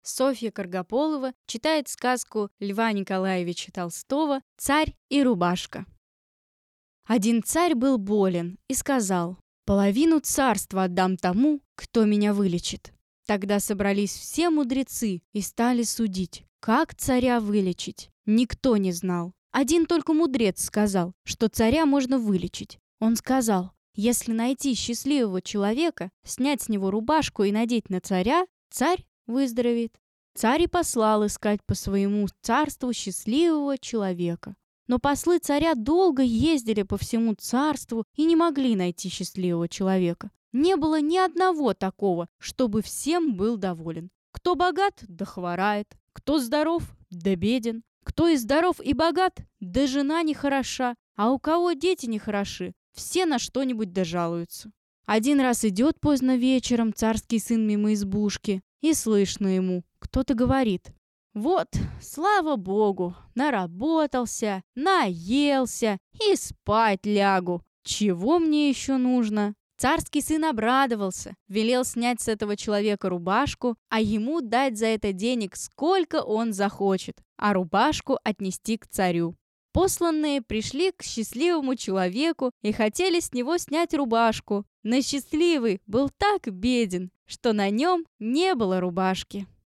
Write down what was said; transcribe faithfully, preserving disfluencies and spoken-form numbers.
Софья Каргополова читает сказку Льва Николаевича Толстого «Царь и рубашка». Один царь был болен и сказал: «Половину царства отдам тому, кто меня вылечит». Тогда собрались все мудрецы и стали судить, как царя вылечить. Никто не знал. Один только мудрец сказал, что царя можно вылечить. Он сказал: если найти счастливого человека, снять с него рубашку и надеть на царя, царь выздоровеет. Царь и послал искать по своему царству счастливого человека. Но послы царя долго ездили по всему царству и не могли найти счастливого человека. Не было ни одного такого, чтобы всем был доволен. Кто богат, да хворает, кто здоров, да беден, кто и здоров, и богат, да жена не хороша, а у кого дети не хороши, все на что-нибудь дожалуются. Один раз идет поздно вечером царский сын мимо избушки, и слышно ему, кто-то говорит: «Вот, слава богу, наработался, наелся и спать лягу. Чего мне еще нужно?» Царский сын обрадовался, велел снять с этого человека рубашку, а ему дать за это денег сколько он захочет, а рубашку отнести к царю. Посланные пришли к счастливому человеку и хотели с него снять рубашку, но счастливый был так беден, что на нем не было рубашки.